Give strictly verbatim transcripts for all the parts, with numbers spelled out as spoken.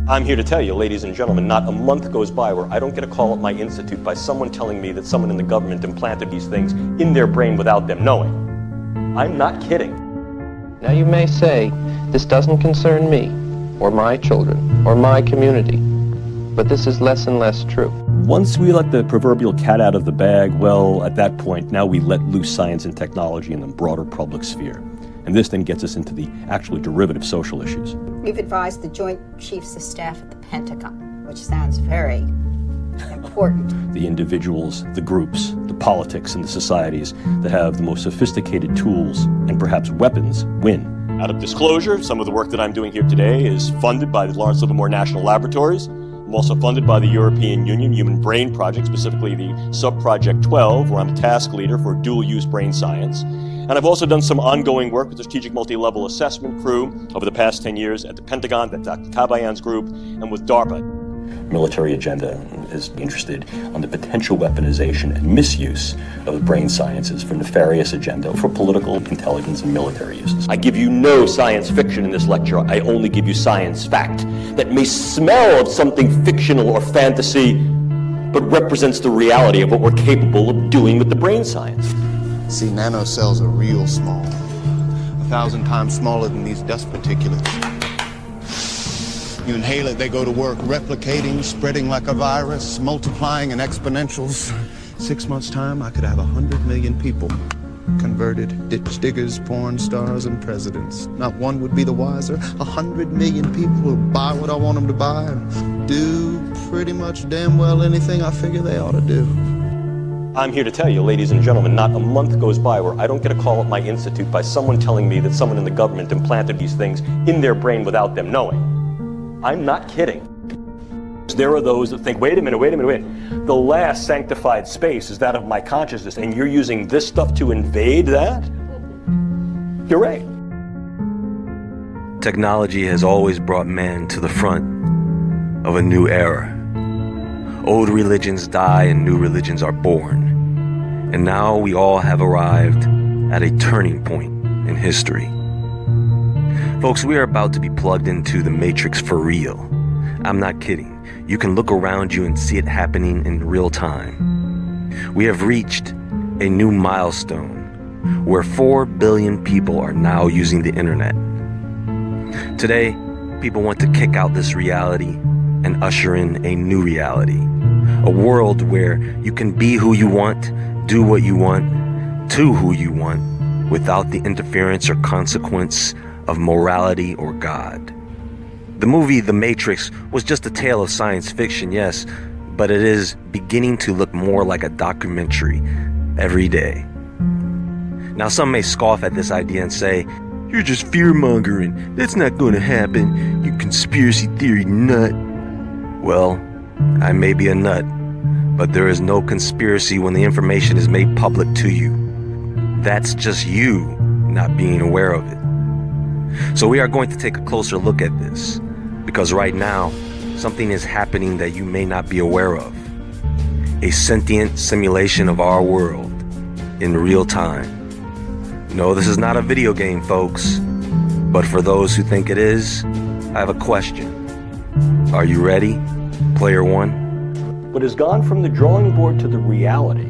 I'm here to tell you, ladies and gentlemen, not a month goes by where I don't get a call at my institute by someone telling me that someone in the government implanted these things in their brain without them knowing. I'm not kidding. Now you may say, this doesn't concern me, or my children, or my community, but this is less and less true. Once we let the proverbial cat out of the bag, well, at that point, now we let loose science and technology in the broader public sphere. And this then gets us into the actually derivative social issues. We've advised the Joint Chiefs of Staff at the Pentagon, which sounds very important. The individuals, the groups, the politics, and the societies that have the most sophisticated tools and perhaps weapons win. Out of disclosure, some of the work that I'm doing here today is funded by the Lawrence Livermore National Laboratories. I'm also funded by the European Union Human Brain Project, specifically the Sub-Project twelve, where I'm a task leader for dual-use brain science. And I've also done some ongoing work with the Strategic Multi-Level Assessment crew over the past ten years at the Pentagon, at Doctor Kabayan's group, and with DARPA. Military agenda is interested on the potential weaponization and misuse of the brain sciences for nefarious agenda, for political, intelligence, and military uses. I give you no science fiction in this lecture. I only give you science fact that may smell of something fictional or fantasy, but represents the reality of what we're capable of doing with the brain science. See, nanocells are real small, a thousand times smaller than these dust particulates. You inhale it, they go to work, replicating, spreading like a virus, multiplying in exponentials. Six months' time, I could have a hundred million people converted, ditch diggers, porn stars, and presidents. Not one would be the wiser. A hundred million people who buy what I want them to buy and do pretty much damn well anything I figure they ought to do. I'm here to tell you, ladies and gentlemen, not a month goes by where I don't get a call at my institute by someone telling me that someone in the government implanted these things in their brain without them knowing. I'm not kidding. There are those that think, wait a minute, wait a minute, wait a minute. The last sanctified space is that of my consciousness, and you're using this stuff to invade that? You're right. Technology has always brought man to the front of a new era. Old religions die and new religions are born. And now we all have arrived at a turning point in history. Folks, we are about to be plugged into the Matrix for real. I'm not kidding. You can look around you and see it happening in real time. We have reached a new milestone where four billion people are now using the internet. Today, people want to kick out this reality and usher in a new reality. A world where you can be who you want, do what you want, to who you want, without the interference or consequence of morality or God. The movie The Matrix was just a tale of science fiction, yes, but it is beginning to look more like a documentary every day. Now, some may scoff at this idea and say, you're just fear-mongering. That's not going to happen, you conspiracy theory nut. Well, I may be a nut, but there is no conspiracy when the information is made public to you. That's just you not being aware of it. So we are going to take a closer look at this, because right now, something is happening that you may not be aware of. A sentient simulation of our world in real time. No, this is not a video game, folks, but for those who think it is, I have a question. Are you ready, player one? What has gone from the drawing board to the reality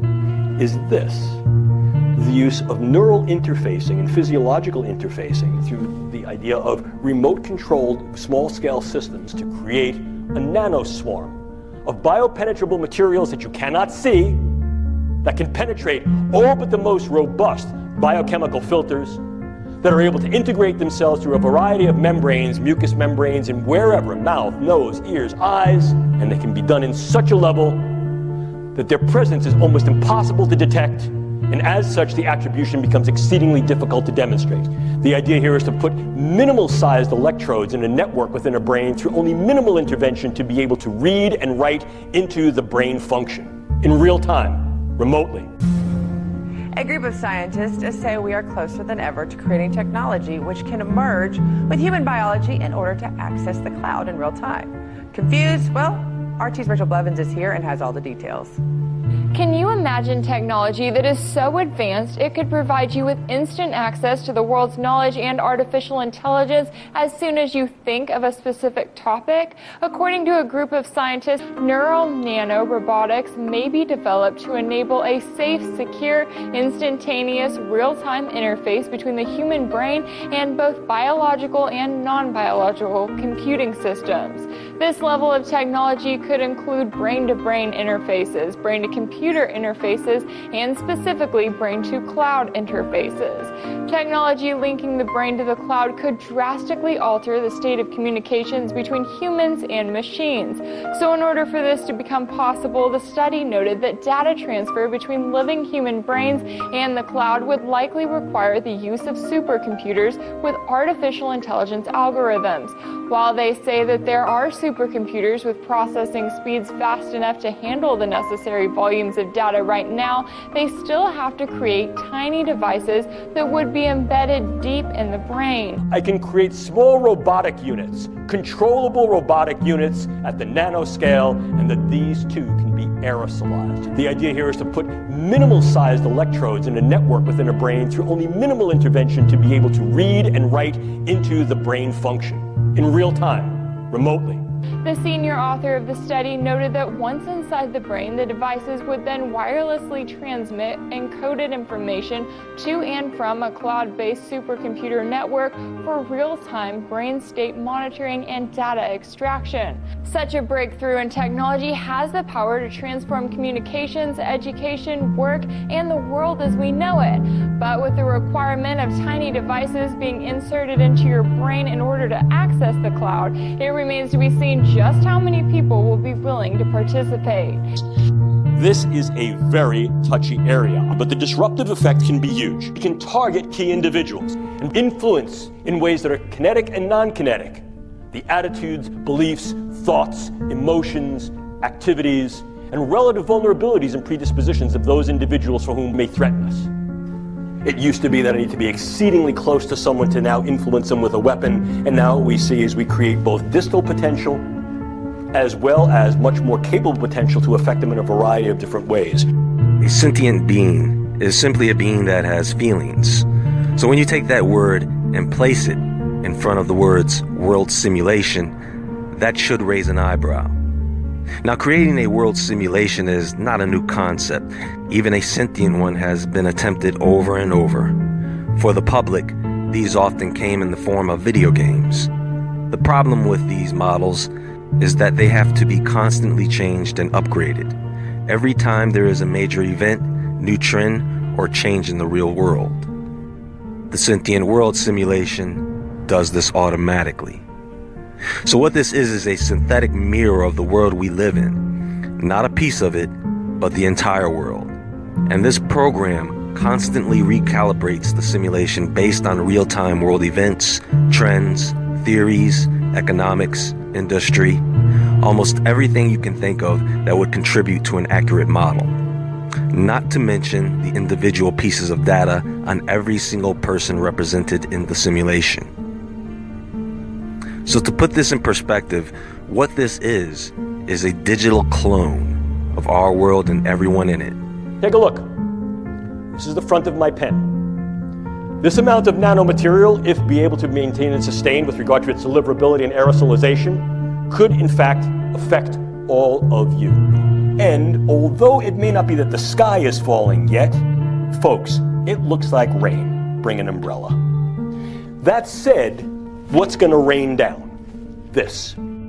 is this. The use of neural interfacing and physiological interfacing through the idea of remote-controlled small-scale systems to create a nanoswarm of biopenetrable materials that you cannot see, that can penetrate all but the most robust biochemical filters, that are able to integrate themselves through a variety of membranes, mucous membranes, and wherever, mouth, nose, ears, eyes, and they can be done in such a level that their presence is almost impossible to detect. And as such, the attribution becomes exceedingly difficult to demonstrate. The idea here is to put minimal-sized electrodes in a network within a brain through only minimal intervention to be able to read and write into the brain function in real time, remotely. A group of scientists say we are closer than ever to creating technology which can emerge with human biology in order to access the cloud in real time. Confused? Well, R T's Rachel Blevins is here and has all the details. Can you imagine technology that is so advanced it could provide you with instant access to the world's knowledge and artificial intelligence as soon as you think of a specific topic? According to a group of scientists, neural nanorobotics may be developed to enable a safe, secure, instantaneous, real-time interface between the human brain and both biological and non-biological computing systems. This level of technology could include brain-to-brain interfaces, brain-to-computer interfaces, and specifically brain-to-cloud interfaces. Technology linking the brain to the cloud could drastically alter the state of communications between humans and machines. So in order for this to become possible, the study noted that data transfer between living human brains and the cloud would likely require the use of supercomputers with artificial intelligence algorithms. While they say that there are supercomputers with processing speeds fast enough to handle the necessary volumes of data right now, they still have to create tiny devices that would be embedded deep in the brain. I can create small robotic units, controllable robotic units at the nanoscale, and that these too can be aerosolized. The idea here is to put minimal-sized electrodes in a network within a brain through only minimal intervention to be able to read and write into the brain function in real time, remotely. The senior author of the study noted that once inside the brain, the devices would then wirelessly transmit encoded information to and from a cloud-based supercomputer network for real-time brain state monitoring and data extraction. Such a breakthrough in technology has the power to transform communications, education, work, and the world as we know it. But with the requirement of tiny devices being inserted into your brain in order to access the cloud, it remains to be seen just how many people will be willing to participate. This is a very touchy area, but the disruptive effect can be huge. It can target key individuals and influence in ways that are kinetic and non-kinetic the attitudes, beliefs, thoughts, emotions, activities, and relative vulnerabilities and predispositions of those individuals for whom it may threaten us. It used to be that I need to be exceedingly close to someone to now influence them with a weapon, and now what we see is we create both distal potential as well as much more capable potential to affect them in a variety of different ways. A sentient being is simply a being that has feelings. So when you take that word and place it in front of the words world simulation, that should raise an eyebrow. Now, creating a world simulation is not a new concept. Even a sentient one has been attempted over and over. For the public, these often came in the form of video games. The problem with these models is that they have to be constantly changed and upgraded every time there is a major event, new trend, or change in the real world. The sentient world simulation does this automatically. So what this is is a synthetic mirror of the world we live in. Not a piece of it, but the entire world. And this program constantly recalibrates the simulation based on real-time world events, trends, theories, economics, industry, almost everything you can think of that would contribute to an accurate model. Not to mention the individual pieces of data on every single person represented in the simulation. So to put this in perspective, what this is, is a digital clone of our world and everyone in it. Take a look. This is the front of my pen. This amount of nanomaterial, if be able to maintain and sustain with regard to its deliverability and aerosolization, could in fact affect all of you. And although it may not be that the sky is falling yet, folks, it looks like rain. Bring an umbrella. That said, what's going to rain down? This.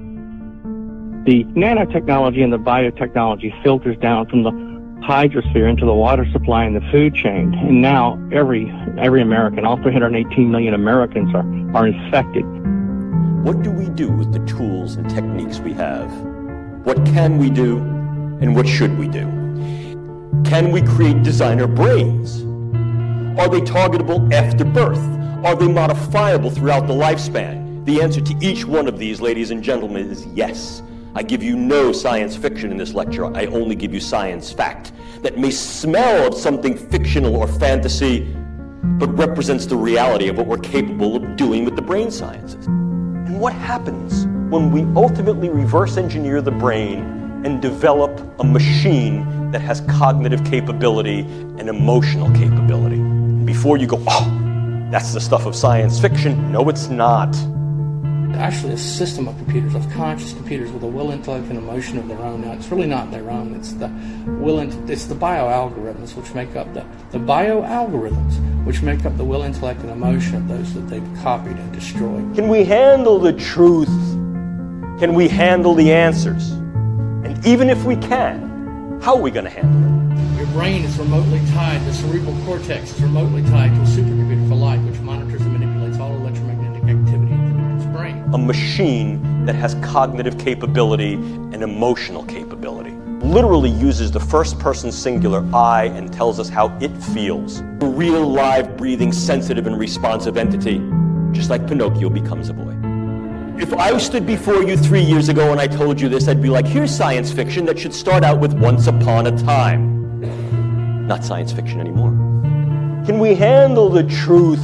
The nanotechnology and the biotechnology filters down from the hydrosphere into the water supply and the food chain. And now every every American, all three hundred eighteen million Americans are, are infected. What do we do with the tools and techniques we have? What can we do and what should we do? Can we create designer brains? Are they targetable after birth? Are they modifiable throughout the lifespan? The answer to each one of these, ladies and gentlemen, is yes. I give you no science fiction in this lecture. I only give you science fact that may smell of something fictional or fantasy, but represents the reality of what we're capable of doing with the brain sciences. And what happens when we ultimately reverse engineer the brain and develop a machine that that has cognitive capability and emotional capability. Before you go, oh, that's the stuff of science fiction. No, it's not. Actually, a system of computers, of conscious computers with a will, intellect, and emotion of their own. Now, it's really not their own. It's the will, it's the bioalgorithms which make up the the bioalgorithms which make up the will, intellect, and emotion of those that they've copied and destroyed. Can we handle the truth? Can we handle the answers? And even if we can, how are we going to handle it? Your brain is remotely tied. The cerebral cortex is remotely tied to a supercomputer for life, which monitors and manipulates all electromagnetic activity in the victim's brain. A machine that has cognitive capability and emotional capability. Literally uses the first person singular I and tells us how it feels. A real, live, breathing, sensitive, and responsive entity, just like Pinocchio becomes a boy. If I stood before you three years ago and I told you this, I'd be like, here's science fiction that should start out with once upon a time. Not science fiction anymore. Can we handle the truth?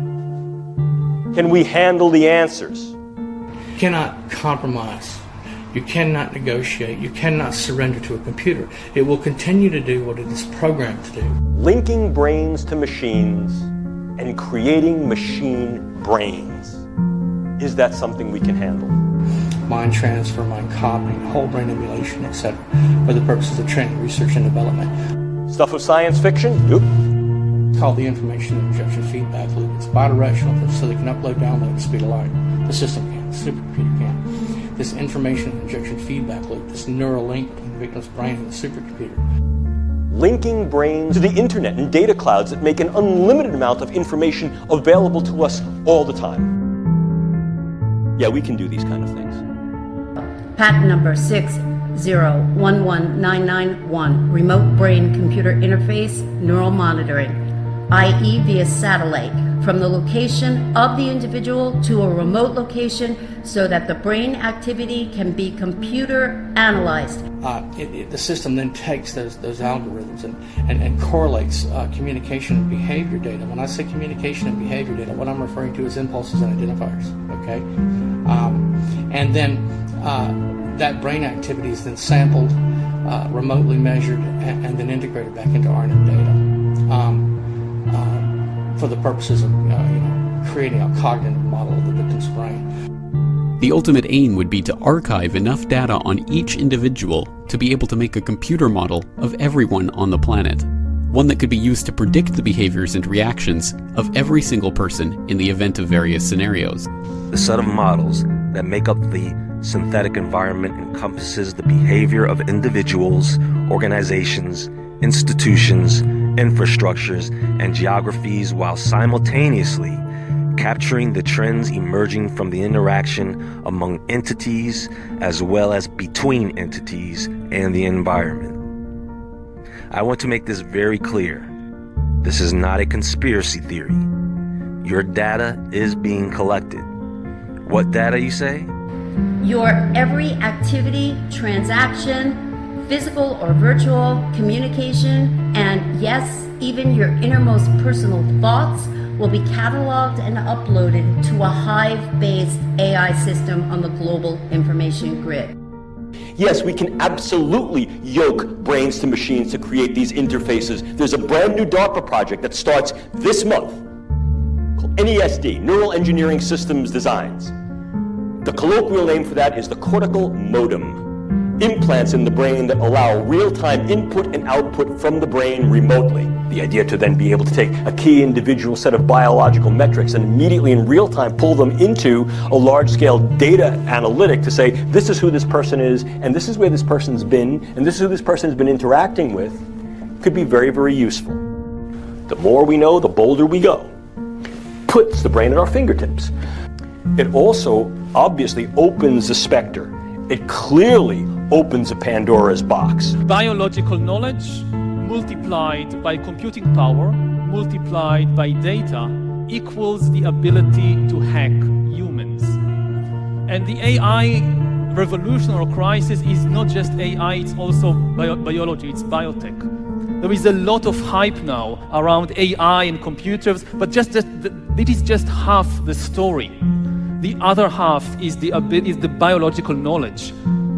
Can we handle the answers? You cannot compromise. You cannot negotiate. You cannot surrender to a computer. It will continue to do what it is programmed to do. Linking brains to machines and creating machine brains. Is that something we can handle? Mind transfer, mind copying, whole brain emulation, et cetera, for the purposes of training, research, and development. Stuff of science fiction? Nope. It's called the information injection feedback loop. It's bidirectional, so they can upload, download at the speed of light. The system can, the supercomputer can. This information injection feedback loop, this neural link between the victim's brain and the supercomputer. Linking brains to the internet and data clouds that make an unlimited amount of information available to us all the time. Yeah, we can do these kind of things. Patent number six zero one one nine nine one, Remote Brain Computer Interface Neural Monitoring, that is via satellite, from the location of the individual to a remote location so that the brain activity can be computer analyzed. Uh, it, it, the system then takes those, those algorithms and, and, and correlates uh, communication and behavior data. When I say communication and behavior data, what I'm referring to is impulses and identifiers, okay? Um, and then uh, that brain activity is then sampled, uh, remotely measured, and, and then integrated back into R N N data. Um, uh, for the purposes of uh, you know, creating a cognitive model of the victim's brain. The ultimate aim would be to archive enough data on each individual to be able to make a computer model of everyone on the planet, one that could be used to predict the behaviors and reactions of every single person in the event of various scenarios. The set of models that make up the synthetic environment encompasses the behavior of individuals, organizations, institutions, infrastructures, and geographies, while simultaneously capturing the trends emerging from the interaction among entities as well as between entities and the environment. I want to make this very clear. This is not a conspiracy theory. Your data is being collected. What data, you say? Your every activity, transaction, physical or virtual, communication, and yes, even your innermost personal thoughts will be cataloged and uploaded to a Hive-based A I system on the global information grid. Yes, we can absolutely yoke brains to machines to create these interfaces. There's a brand new DARPA project that starts this month called N E S D, Neural Engineering Systems Designs. The colloquial name for that is the cortical modem. Implants in the brain that allow real-time input and output from the brain remotely. The idea to then be able to take a key individual set of biological metrics and immediately in real time pull them into a large-scale data analytic to say, this is who this person is, and this is where this person's been, and this is who this person has been interacting with, could be very, very useful. The more we know, the bolder we go. Puts the brain at our fingertips. It also obviously opens the specter. It clearly opens a Pandora's box. Biological knowledge multiplied by computing power, multiplied by data, equals the ability to hack humans. And the A I revolution or crisis is not just A I, it's also bio biology, it's biotech. There is a lot of hype now around A I and computers, but just, just it is just half the story. The other half is the, is the biological knowledge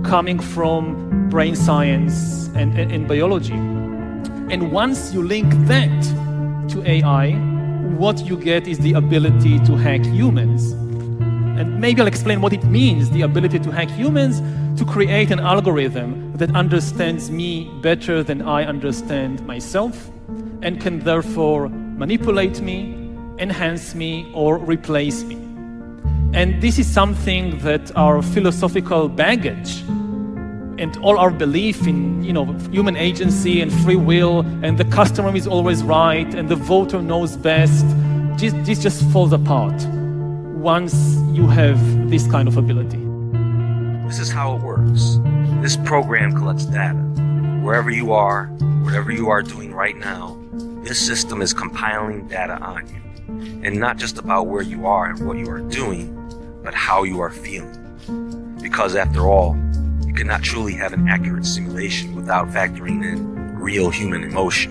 coming from brain science and, and, and biology. And once you link that to A I, what you get is the ability to hack humans. And maybe I'll explain what it means, the ability to hack humans, to create an algorithm that understands me better than I understand myself, and can therefore manipulate me, enhance me, or replace me. And this is something that our philosophical baggage and all our belief in, you know, human agency and free will, and the customer is always right, and the voter knows best, this, this just falls apart once you have this kind of ability. This is how it works. This program collects data. Wherever you are, whatever you are doing right now, this system is compiling data on you. And not just about where you are and what you are doing, but how you are feeling. Because after all, you cannot truly have an accurate simulation without factoring in real human emotion.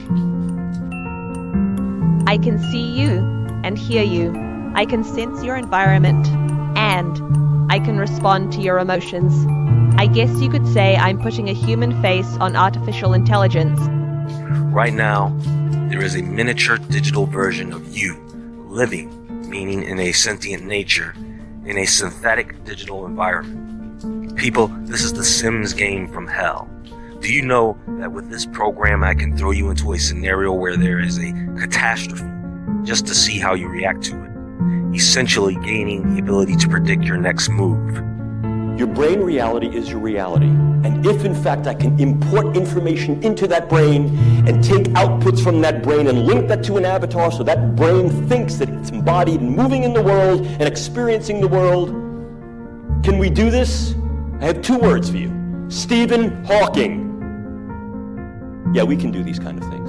I can see you and hear you. I can sense your environment, and I can respond to your emotions. I guess you could say I'm putting a human face on artificial intelligence. Right now, there is a miniature digital version of you, living, meaning in a sentient nature, in a synthetic digital environment. People, this is the Sims game from hell. Do you know that with this program I can throw you into a scenario where there is a catastrophe just to see how you react to it, essentially gaining the ability to predict your next move? Your brain reality is your reality. And if, in fact, I can import information into that brain and take outputs from that brain and link that to an avatar so that brain thinks that it's embodied and moving in the world and experiencing the world, can we do this? I have two words for you. Stephen Hawking. Yeah, we can do these kind of things.